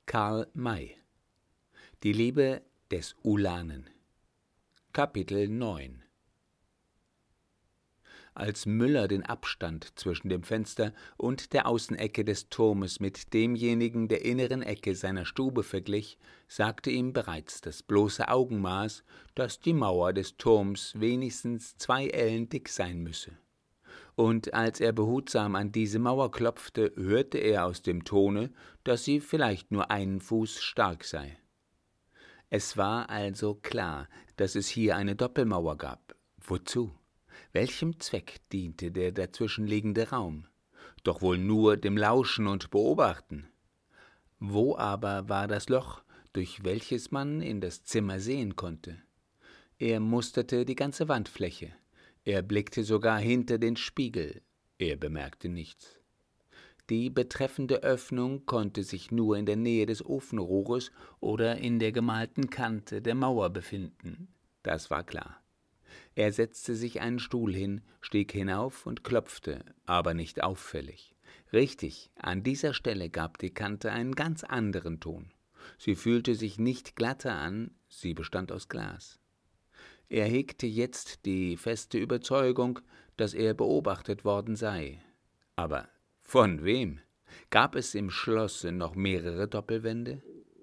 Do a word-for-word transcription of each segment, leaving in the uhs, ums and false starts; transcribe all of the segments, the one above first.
Karl May. Die Liebe des Ulanen. Kapitel neun. Als Müller den Abstand zwischen dem Fenster und der Außenecke des Turmes mit demjenigen der inneren Ecke seiner Stube verglich, sagte ihm bereits das bloße Augenmaß, dass die Mauer des Turms wenigstens zwei Ellen dick sein müsse. Und als er behutsam an diese Mauer klopfte, hörte er aus dem Tone, dass sie vielleicht nur einen Fuß stark sei. Es war also klar, dass es hier eine Doppelmauer gab. Wozu? Welchem Zweck diente der dazwischenliegende Raum? Doch wohl nur dem Lauschen und Beobachten. Wo aber war das Loch, durch welches man in das Zimmer sehen konnte? Er musterte die ganze Wandfläche. Er blickte sogar hinter den Spiegel. Er bemerkte nichts. Die betreffende Öffnung konnte sich nur in der Nähe des Ofenrohres oder in der gemalten Kante der Mauer befinden. Das war klar. Er setzte sich einen Stuhl hin, stieg hinauf und klopfte, aber nicht auffällig. Richtig, an dieser Stelle gab die Kante einen ganz anderen Ton. Sie fühlte sich nicht glatter an, sie bestand aus Glas. Er hegte jetzt die feste Überzeugung, dass er beobachtet worden sei. Aber von wem? Gab es im Schlosse noch mehrere Doppelwände?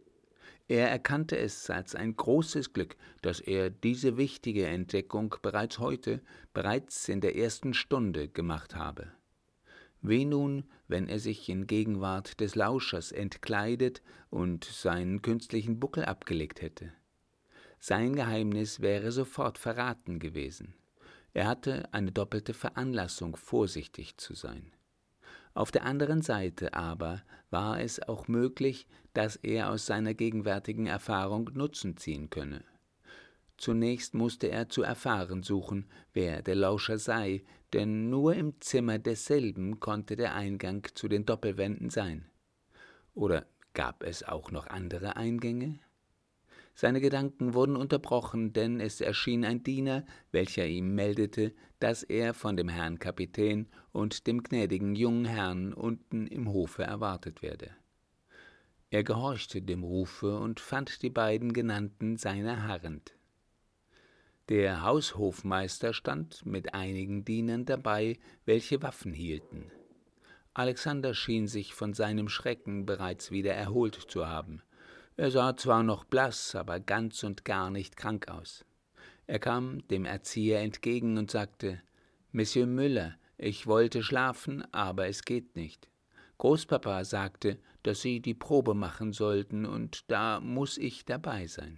Er erkannte es als ein großes Glück, dass er diese wichtige Entdeckung bereits heute, bereits in der ersten Stunde gemacht habe. Weh nun, wenn er sich in Gegenwart des Lauschers entkleidet und seinen künstlichen Buckel abgelegt hätte. Sein Geheimnis wäre sofort verraten gewesen. Er hatte eine doppelte Veranlassung, vorsichtig zu sein. Auf der anderen Seite aber war es auch möglich, dass er aus seiner gegenwärtigen Erfahrung Nutzen ziehen könne. Zunächst musste er zu erfahren suchen, wer der Lauscher sei, denn nur im Zimmer desselben konnte der Eingang zu den Doppelwänden sein. Oder gab es auch noch andere Eingänge? Seine Gedanken wurden unterbrochen, denn es erschien ein Diener, welcher ihm meldete, dass er von dem Herrn Kapitän und dem gnädigen jungen Herrn unten im Hofe erwartet werde. Er gehorchte dem Rufe und fand die beiden Genannten seiner harrend. Der Haushofmeister stand mit einigen Dienern dabei, welche Waffen hielten. Alexander schien sich von seinem Schrecken bereits wieder erholt zu haben. Er sah zwar noch blass, aber ganz und gar nicht krank aus. Er kam dem Erzieher entgegen und sagte, »Monsieur Müller, ich wollte schlafen, aber es geht nicht. Großpapa sagte, dass Sie die Probe machen sollten, und da muß ich dabei sein.«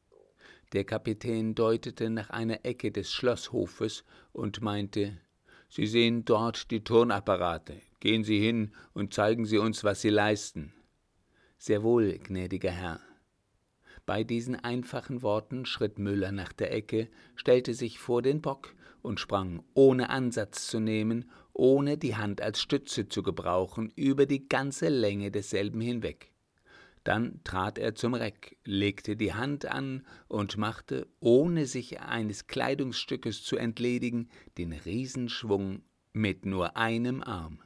Der Kapitän deutete nach einer Ecke des Schlosshofes und meinte, »Sie sehen dort die Turnapparate. Gehen Sie hin und zeigen Sie uns, was Sie leisten.« »Sehr wohl, gnädiger Herr.« Bei diesen einfachen Worten schritt Müller nach der Ecke, stellte sich vor den Bock und sprang, ohne Ansatz zu nehmen, ohne die Hand als Stütze zu gebrauchen, über die ganze Länge desselben hinweg. Dann trat er zum Reck, legte die Hand an und machte, ohne sich eines Kleidungsstückes zu entledigen, den Riesenschwung mit nur einem Arm.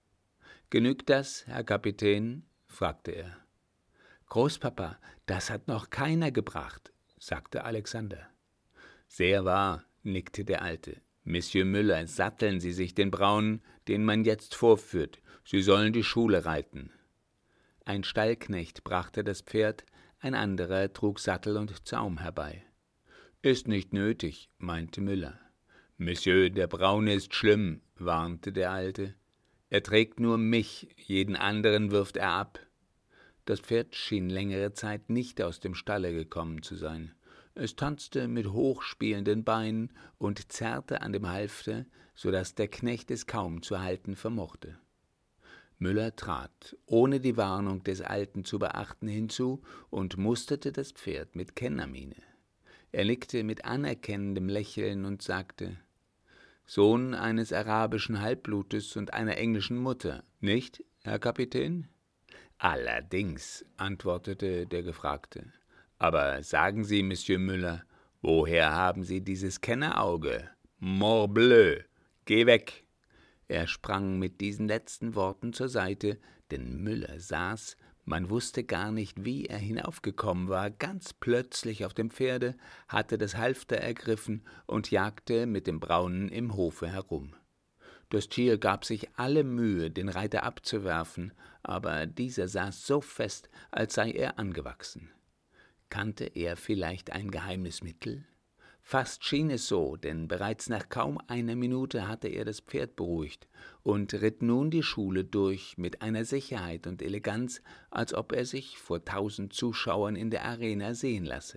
»Genügt das, Herr Kapitän?« fragte er. »Großpapa, das hat noch keiner gebracht«, sagte Alexander. »Sehr wahr«, nickte der Alte. »Monsieur Müller, satteln Sie sich den Braunen, den man jetzt vorführt. Sie sollen die Schule reiten.« Ein Stallknecht brachte das Pferd, ein anderer trug Sattel und Zaum herbei. »Ist nicht nötig«, meinte Müller. »Monsieur, der Braune ist schlimm«, warnte der Alte. »Er trägt nur mich, jeden anderen wirft er ab.« Das Pferd schien längere Zeit nicht aus dem Stalle gekommen zu sein. Es tanzte mit hochspielenden Beinen und zerrte an dem Halfter, so daß der Knecht es kaum zu halten vermochte. Müller trat, ohne die Warnung des Alten zu beachten, hinzu und musterte das Pferd mit Kennermiene. Er nickte mit anerkennendem Lächeln und sagte, »Sohn eines arabischen Halbblutes und einer englischen Mutter, nicht, Herr Kapitän?« »Allerdings«, antwortete der Gefragte. »Aber sagen Sie, Monsieur Müller, woher haben Sie dieses Kennerauge? Morbleu, geh weg!« Er sprang mit diesen letzten Worten zur Seite, denn Müller saß, Man wusste gar nicht, wie er hinaufgekommen war. Ganz plötzlich auf dem Pferde, hatte das Halfter ergriffen und jagte mit dem Braunen im Hofe herum. Das Tier gab sich alle Mühe, den Reiter abzuwerfen, aber dieser saß so fest, als sei er angewachsen. Kannte er vielleicht ein geheimes Mittel? Fast schien es so, denn bereits nach kaum einer Minute hatte er das Pferd beruhigt und ritt nun die Schule durch mit einer Sicherheit und Eleganz, als ob er sich vor tausend Zuschauern in der Arena sehen lasse.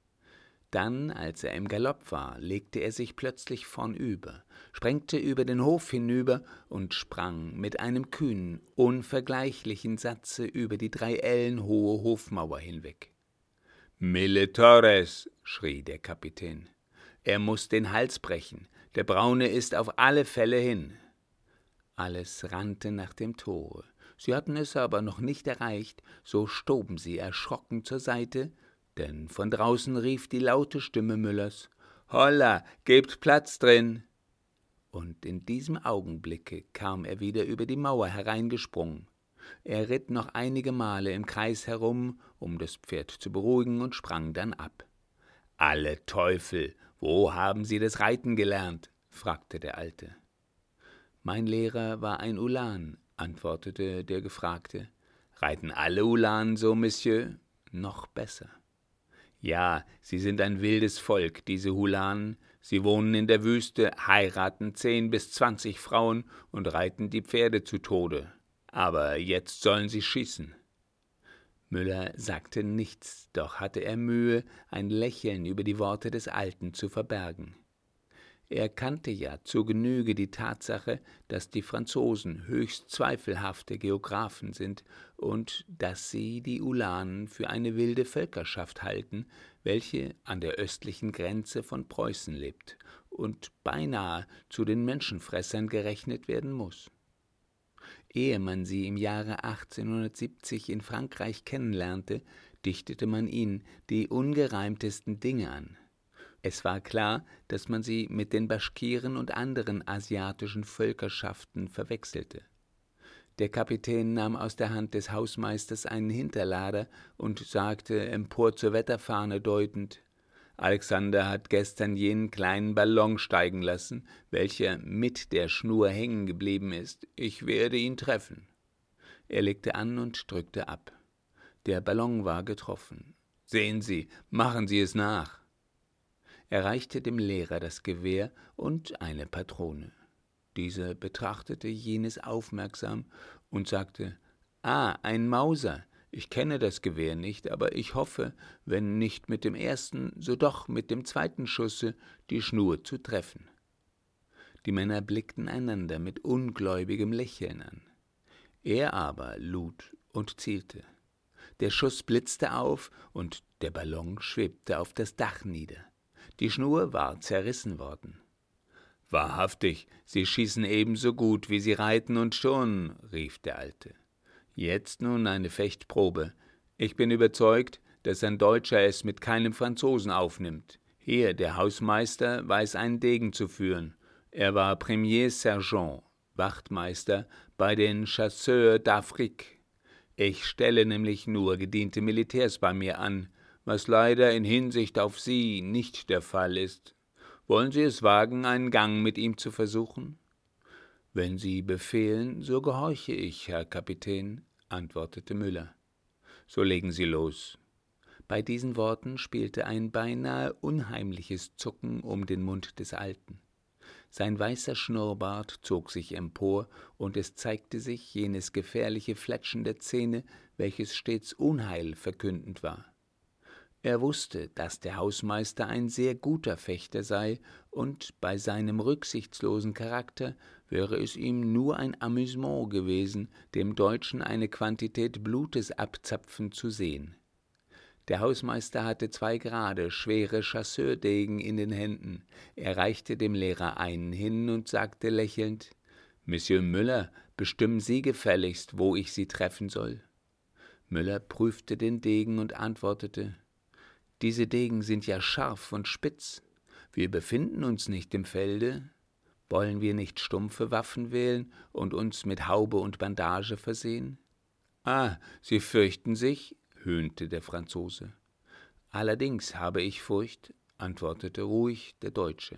Dann, als er im Galopp war, legte er sich plötzlich vornüber, sprengte über den Hof hinüber und sprang mit einem kühnen, unvergleichlichen Satze über die drei Ellen hohe Hofmauer hinweg. »Mille Torres«, schrie der Kapitän, »er muß den Hals brechen, der Braune ist auf alle Fälle hin.« Alles rannte nach dem Tore. Sie hatten es aber noch nicht erreicht, so stoben sie erschrocken zur Seite, denn von draußen rief die laute Stimme Müllers, »Holla, gebt Platz drin!« Und in diesem Augenblicke kam er wieder über die Mauer hereingesprungen. Er ritt noch einige Male im Kreis herum, um das Pferd zu beruhigen, und sprang dann ab. »Alle Teufel, wo haben Sie das Reiten gelernt?« fragte der Alte. »Mein Lehrer war ein Ulan«, antwortete der Gefragte. »Reiten alle Ulanen so, Monsieur?« »Noch besser.« »Ja, sie sind ein wildes Volk, diese Ulanen. Sie wohnen in der Wüste, heiraten zehn bis zwanzig Frauen und reiten die Pferde zu Tode. Aber jetzt sollen sie schießen.« Müller sagte nichts, doch hatte er Mühe, ein Lächeln über die Worte des Alten zu verbergen. Er kannte ja zur Genüge die Tatsache, dass die Franzosen höchst zweifelhafte Geographen sind und dass sie die Ulanen für eine wilde Völkerschaft halten, welche an der östlichen Grenze von Preußen lebt und beinahe zu den Menschenfressern gerechnet werden muss. Ehe man sie im Jahre achtzehnhundertsiebzig in Frankreich kennenlernte, dichtete man ihnen die ungereimtesten Dinge an. Es war klar, dass man sie mit den Baschkiren und anderen asiatischen Völkerschaften verwechselte. Der Kapitän nahm aus der Hand des Hausmeisters einen Hinterlader und sagte, empor zur Wetterfahne deutend, »Alexander hat gestern jenen kleinen Ballon steigen lassen, welcher mit der Schnur hängen geblieben ist. Ich werde ihn treffen.« Er legte an und drückte ab. Der Ballon war getroffen. »Sehen Sie, machen Sie es nach!« Er reichte dem Lehrer das Gewehr und eine Patrone. Dieser betrachtete jenes aufmerksam und sagte, »Ah, ein Mauser. Ich kenne das Gewehr nicht, aber ich hoffe, wenn nicht mit dem ersten, so doch mit dem zweiten Schusse die Schnur zu treffen.« Die Männer blickten einander mit ungläubigem Lächeln an. Er aber lud und zielte. Der Schuss blitzte auf und der Ballon schwebte auf das Dach nieder. Die Schnur war zerrissen worden. »Wahrhaftig, Sie schießen ebenso gut, wie Sie reiten und turnen«, rief der Alte. »Jetzt nun eine Fechtprobe. Ich bin überzeugt, dass ein Deutscher es mit keinem Franzosen aufnimmt. Hier, der Hausmeister weiß einen Degen zu führen. Er war Premier Sergent, Wachtmeister bei den Chasseurs d'Afrique. Ich stelle nämlich nur gediente Militärs bei mir an, was leider in Hinsicht auf Sie nicht der Fall ist. Wollen Sie es wagen, einen Gang mit ihm zu versuchen?« »Wenn Sie befehlen, so gehorche ich, Herr Kapitän«, antwortete Müller. »So legen Sie los.« Bei diesen Worten spielte ein beinahe unheimliches Zucken um den Mund des Alten. Sein weißer Schnurrbart zog sich empor, und es zeigte sich jenes gefährliche Fletschen der Zähne, welches stets Unheil verkündend war. Er wusste, dass der Hausmeister ein sehr guter Fechter sei, und bei seinem rücksichtslosen Charakter wäre es ihm nur ein Amüsement gewesen, dem Deutschen eine Quantität Blutes abzapfen zu sehen. Der Hausmeister hatte zwei gerade, schwere Chasseurdegen in den Händen. Er reichte dem Lehrer einen hin und sagte lächelnd, »Monsieur Müller, bestimmen Sie gefälligst, wo ich Sie treffen soll.« Müller prüfte den Degen und antwortete, »Diese Degen sind ja scharf und spitz. Wir befinden uns nicht im Felde. Wollen wir nicht stumpfe Waffen wählen und uns mit Haube und Bandage versehen?« »Ah, Sie fürchten sich?« höhnte der Franzose. »Allerdings habe ich Furcht«, antwortete ruhig der Deutsche.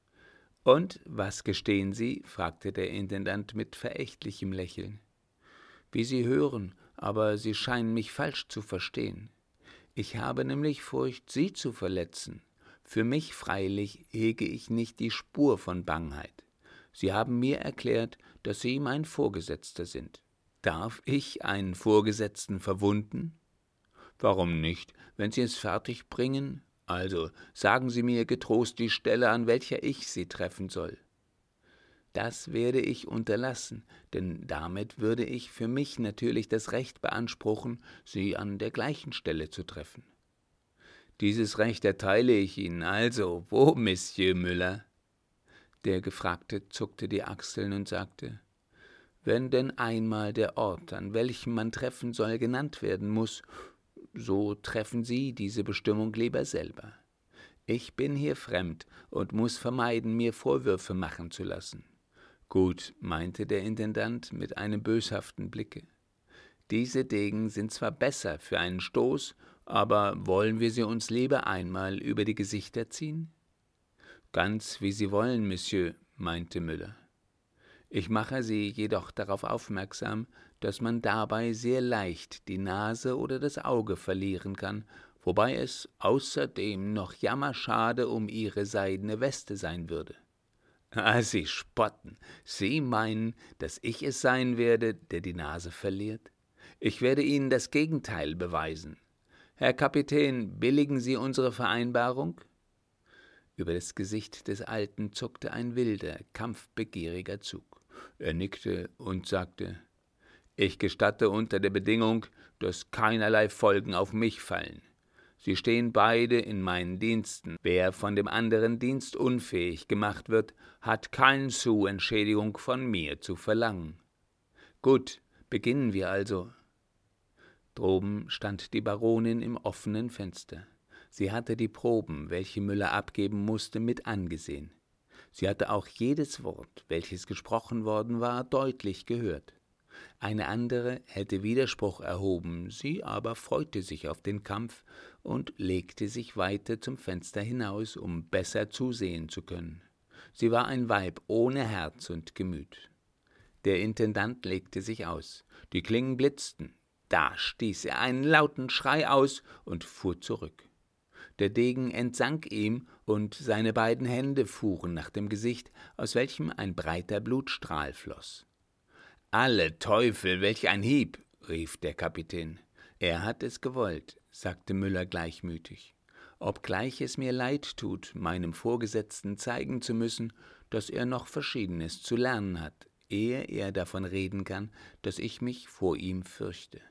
»Und was gestehen Sie?« fragte der Intendant mit verächtlichem Lächeln. »Wie Sie hören, aber Sie scheinen mich falsch zu verstehen. Ich habe nämlich Furcht, Sie zu verletzen. Für mich freilich hege ich nicht die Spur von Bangheit. Sie haben mir erklärt, dass Sie mein Vorgesetzter sind. Darf ich einen Vorgesetzten verwunden?« »Warum nicht, wenn Sie es fertig bringen? Also sagen Sie mir getrost die Stelle, an welcher ich Sie treffen soll.« »Das werde ich unterlassen, denn damit würde ich für mich natürlich das Recht beanspruchen, Sie an der gleichen Stelle zu treffen.« »Dieses Recht erteile ich Ihnen, also wo, Monsieur Müller?« Der Gefragte zuckte die Achseln und sagte, »Wenn denn einmal der Ort, an welchem man treffen soll, genannt werden muß, so treffen Sie diese Bestimmung lieber selber. Ich bin hier fremd und muß vermeiden, mir Vorwürfe machen zu lassen.« »Gut«, meinte der Intendant mit einem böshaften Blicke, »diese Degen sind zwar besser für einen Stoß, aber wollen wir sie uns lieber einmal über die Gesichter ziehen?« »Ganz wie Sie wollen, Monsieur«, meinte Müller. »Ich mache Sie jedoch darauf aufmerksam, dass man dabei sehr leicht die Nase oder das Auge verlieren kann, wobei es außerdem noch jammerschade um Ihre seidene Weste sein würde.« »Ah, Sie spotten. Sie meinen, dass ich es sein werde, der die Nase verliert? Ich werde Ihnen das Gegenteil beweisen. Herr Kapitän, billigen Sie unsere Vereinbarung?« Über das Gesicht des Alten zuckte ein wilder, kampfbegieriger Zug. Er nickte und sagte, »Ich gestatte unter der Bedingung, dass keinerlei Folgen auf mich fallen. Sie stehen beide in meinen Diensten. Wer von dem anderen Dienst unfähig gemacht wird, hat keinen Sou Entschädigung von mir zu verlangen. Gut, beginnen wir also.« Droben stand die Baronin im offenen Fenster. Sie hatte die Proben, welche Müller abgeben musste, mit angesehen. Sie hatte auch jedes Wort, welches gesprochen worden war, deutlich gehört. Eine andere hätte Widerspruch erhoben, sie aber freute sich auf den Kampf und legte sich weiter zum Fenster hinaus, um besser zusehen zu können. Sie war ein Weib ohne Herz und Gemüt. Der Intendant legte sich aus. Die Klingen blitzten. Da stieß er einen lauten Schrei aus und fuhr zurück. Der Degen entsank ihm, und seine beiden Hände fuhren nach dem Gesicht, aus welchem ein breiter Blutstrahl floss. »Alle Teufel, welch ein Hieb«, rief der Kapitän. »Er hat es gewollt«, sagte Müller gleichmütig, »obgleich es mir leid tut, meinem Vorgesetzten zeigen zu müssen, dass er noch Verschiedenes zu lernen hat, ehe er davon reden kann, dass ich mich vor ihm fürchte.«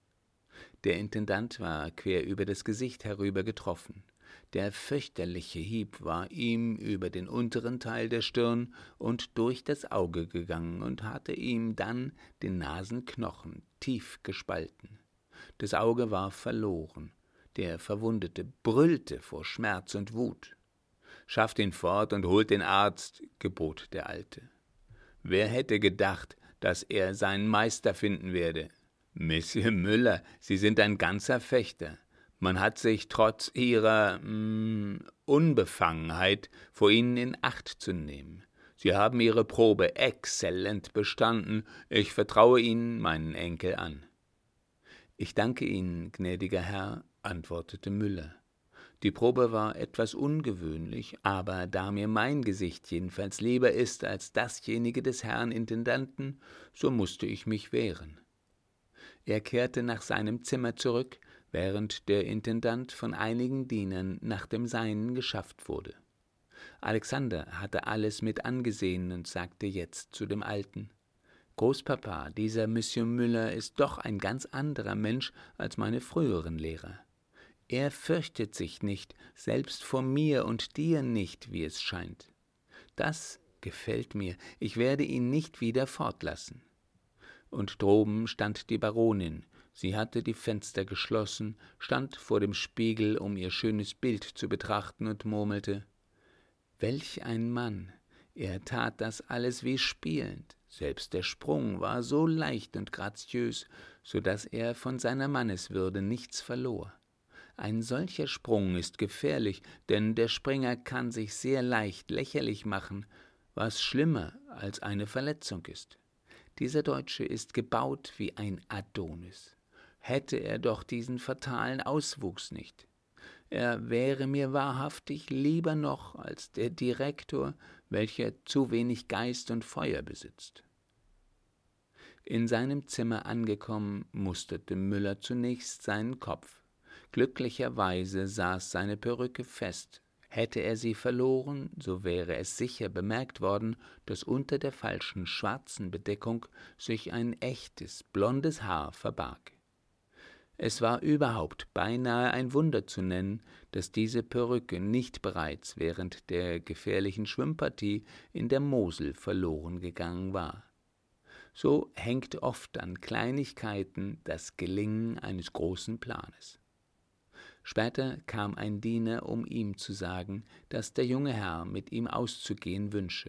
Der Intendant war quer über das Gesicht herüber getroffen. Der fürchterliche Hieb war ihm über den unteren Teil der Stirn und durch das Auge gegangen und hatte ihm dann den Nasenknochen tief gespalten. Das Auge war verloren. Der Verwundete brüllte vor Schmerz und Wut. »Schafft ihn fort und holt den Arzt«, gebot der Alte. Wer hätte gedacht, dass er seinen Meister finden werde? »Monsieur Müller, Sie sind ein ganzer Fechter. Man hat sich trotz Ihrer mh, Unbefangenheit vor Ihnen in Acht zu nehmen. Sie haben Ihre Probe exzellent bestanden. Ich vertraue Ihnen meinen Enkel an.« »Ich danke Ihnen, gnädiger Herr«, antwortete Müller. Die Probe war etwas ungewöhnlich, aber da mir mein Gesicht jedenfalls lieber ist als dasjenige des Herrn Intendanten, so musste ich mich wehren. Er kehrte nach seinem Zimmer zurück, während der Intendant von einigen Dienern nach dem Seinen geschafft wurde. Alexander hatte alles mit angesehen und sagte jetzt zu dem Alten, »Großpapa, dieser Monsieur Müller ist doch ein ganz anderer Mensch als meine früheren Lehrer. Er fürchtet sich nicht, selbst vor mir und dir nicht, wie es scheint. Das gefällt mir, ich werde ihn nicht wieder fortlassen.« Und droben stand die Baronin. Sie hatte die Fenster geschlossen, stand vor dem Spiegel, um ihr schönes Bild zu betrachten, und murmelte, »Welch ein Mann! Er tat das alles wie spielend. Selbst der Sprung war so leicht und graziös, so daß er von seiner Manneswürde nichts verlor. Ein solcher Sprung ist gefährlich, denn der Springer kann sich sehr leicht lächerlich machen, was schlimmer als eine Verletzung ist. Dieser Deutsche ist gebaut wie ein Adonis. Hätte er doch diesen fatalen Auswuchs nicht. Er wäre mir wahrhaftig lieber noch als der Direktor, welcher zu wenig Geist und Feuer besitzt. In seinem Zimmer angekommen, musterte Müller zunächst seinen Kopf. Glücklicherweise saß seine Perücke fest. Hätte er sie verloren, so wäre es sicher bemerkt worden, dass unter der falschen schwarzen Bedeckung sich ein echtes, blondes Haar verbarg. Es war überhaupt beinahe ein Wunder zu nennen, dass diese Perücke nicht bereits während der gefährlichen Schwimmpartie in der Mosel verloren gegangen war. So hängt oft an Kleinigkeiten das Gelingen eines großen Planes. Später kam ein Diener, um ihm zu sagen, dass der junge Herr mit ihm auszugehen wünsche.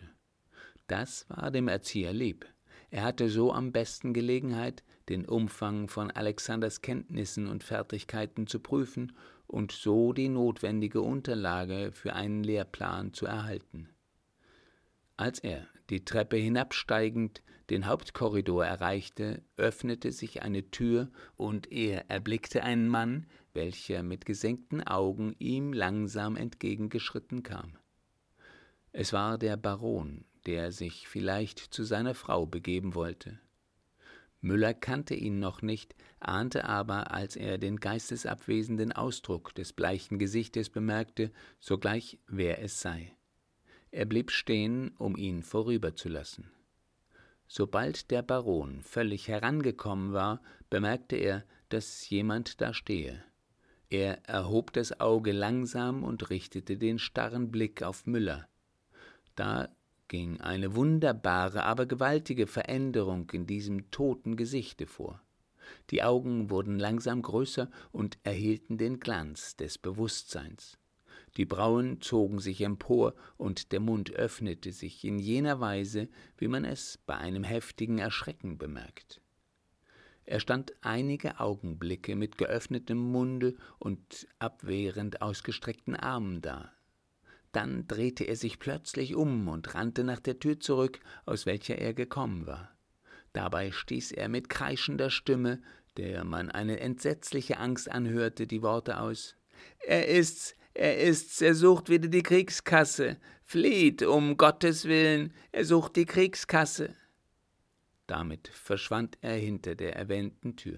Das war dem Erzieher lieb. Er hatte so am besten Gelegenheit, den Umfang von Alexanders Kenntnissen und Fertigkeiten zu prüfen und so die notwendige Unterlage für einen Lehrplan zu erhalten. Als er, die Treppe hinabsteigend, den Hauptkorridor erreichte, öffnete sich eine Tür und er erblickte einen Mann, welcher mit gesenkten Augen ihm langsam entgegengeschritten kam. Es war der Baron, der sich vielleicht zu seiner Frau begeben wollte. Müller kannte ihn noch nicht, ahnte aber, als er den geistesabwesenden Ausdruck des bleichen Gesichtes bemerkte, sogleich, wer es sei. Er blieb stehen, um ihn vorüberzulassen. Sobald der Baron völlig herangekommen war, bemerkte er, dass jemand da stehe. Er erhob das Auge langsam und richtete den starren Blick auf Müller. Da ging eine wunderbare, aber gewaltige Veränderung in diesem toten Gesichte vor. Die Augen wurden langsam größer und erhielten den Glanz des Bewusstseins. Die Brauen zogen sich empor und der Mund öffnete sich in jener Weise, wie man es bei einem heftigen Erschrecken bemerkt. Er stand einige Augenblicke mit geöffnetem Munde und abwehrend ausgestreckten Armen da. Dann drehte er sich plötzlich um und rannte nach der Tür zurück, aus welcher er gekommen war. Dabei stieß er mit kreischender Stimme, der man eine entsetzliche Angst anhörte, die Worte aus: »Er ist's, er ist's, er sucht wieder die Kriegskasse! Flieht, um Gottes Willen, er sucht die Kriegskasse!« Damit verschwand er hinter der erwähnten Tür.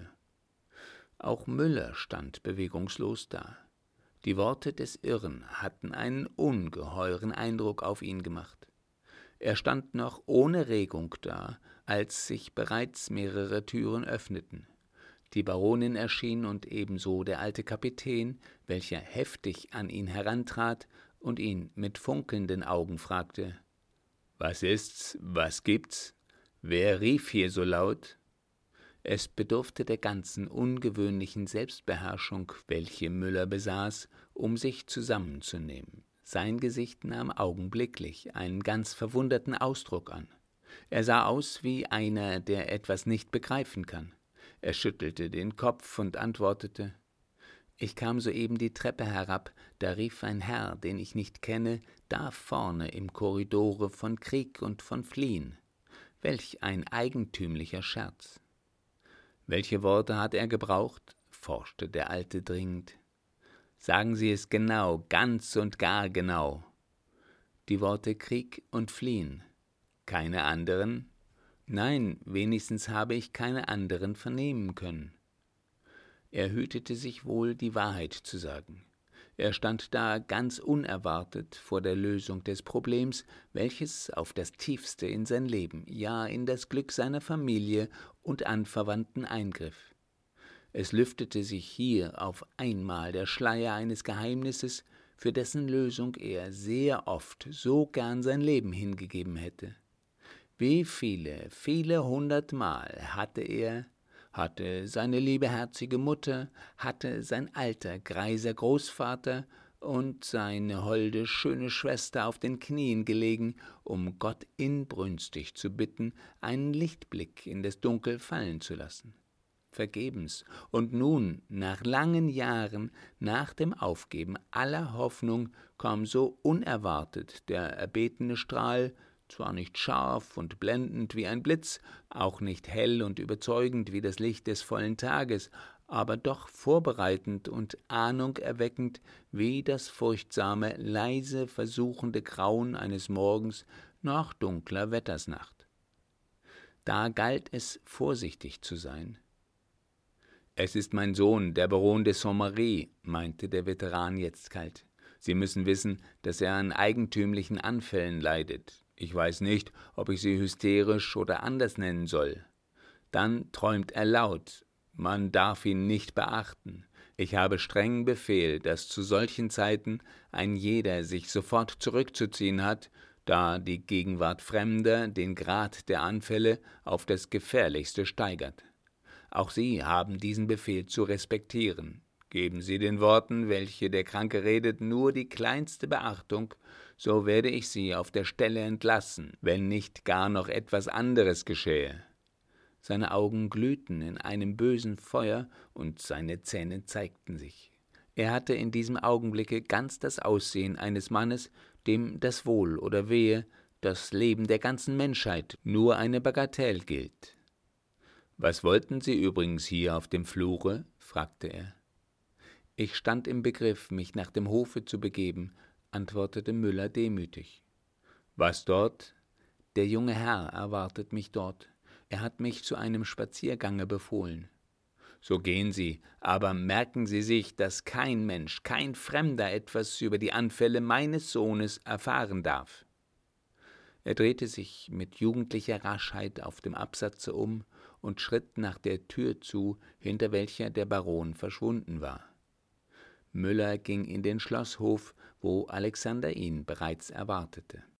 Auch Müller stand bewegungslos da. Die Worte des Irren hatten einen ungeheuren Eindruck auf ihn gemacht. Er stand noch ohne Regung da, als sich bereits mehrere Türen öffneten. Die Baronin erschien und ebenso der alte Kapitän, welcher heftig an ihn herantrat und ihn mit funkelnden Augen fragte: »Was ist's? Was gibt's? Wer rief hier so laut?« Es bedurfte der ganzen ungewöhnlichen Selbstbeherrschung, welche Müller besaß, um sich zusammenzunehmen. Sein Gesicht nahm augenblicklich einen ganz verwunderten Ausdruck an. Er sah aus wie einer, der etwas nicht begreifen kann. Er schüttelte den Kopf und antwortete: »Ich kam soeben die Treppe herab, da rief ein Herr, den ich nicht kenne, da vorne im Korridore von Krieg und von Fliehen. Welch ein eigentümlicher Scherz!« »Welche Worte hat er gebraucht?« forschte der Alte dringend. »Sagen Sie es genau, ganz und gar genau.« »Die Worte Krieg und Fliehen.« »Keine anderen?« »Nein, wenigstens habe ich keine anderen vernehmen können.« Er hütete sich wohl, die Wahrheit zu sagen. Er stand da ganz unerwartet vor der Lösung des Problems, welches auf das Tiefste in sein Leben, ja in das Glück seiner Familie und Anverwandten eingriff. Es lüftete sich hier auf einmal der Schleier eines Geheimnisses, für dessen Lösung er sehr oft so gern sein Leben hingegeben hätte. Wie viele, viele hundertmal hatte er, hatte seine liebe herzige Mutter, hatte sein alter, greiser Großvater und seine holde, schöne Schwester auf den Knien gelegen, um Gott inbrünstig zu bitten, einen Lichtblick in das Dunkel fallen zu lassen. Vergebens, und nun, nach langen Jahren, nach dem Aufgeben aller Hoffnung, kam so unerwartet der erbetene Strahl, zwar nicht scharf und blendend wie ein Blitz, auch nicht hell und überzeugend wie das Licht des vollen Tages, aber doch vorbereitend und ahnungerweckend wie das furchtsame, leise versuchende Grauen eines Morgens nach dunkler Wettersnacht. Da galt es, vorsichtig zu sein. »Es ist mein Sohn, der Baron de Saint-Méry«, meinte der Veteran jetzt kalt. »Sie müssen wissen, dass er an eigentümlichen Anfällen leidet. Ich weiß nicht, ob ich sie hysterisch oder anders nennen soll. Dann träumt er laut. Man darf ihn nicht beachten. Ich habe strengen Befehl, dass zu solchen Zeiten ein jeder sich sofort zurückzuziehen hat, da die Gegenwart Fremder den Grad der Anfälle auf das Gefährlichste steigert. Auch Sie haben diesen Befehl zu respektieren. Geben Sie den Worten, welche der Kranke redet, nur die kleinste Beachtung, so werde ich Sie auf der Stelle entlassen, wenn nicht gar noch etwas anderes geschähe.« Seine Augen glühten in einem bösen Feuer und seine Zähne zeigten sich. Er hatte in diesem Augenblicke ganz das Aussehen eines Mannes, dem das Wohl oder Wehe, das Leben der ganzen Menschheit nur eine Bagatelle gilt. »Was wollten Sie übrigens hier auf dem Flure?« fragte er. »Ich stand im Begriff, mich nach dem Hofe zu begeben«, antwortete Müller demütig. »Was dort?« »Der junge Herr erwartet mich dort. Er hat mich zu einem Spaziergange befohlen.« »So gehen Sie, aber merken Sie sich, dass kein Mensch, kein Fremder etwas über die Anfälle meines Sohnes erfahren darf.« Er drehte sich mit jugendlicher Raschheit auf dem Absatze um und schritt nach der Tür zu, hinter welcher der Baron verschwunden war. Müller ging in den Schlosshof, wo Alexander ihn bereits erwartete.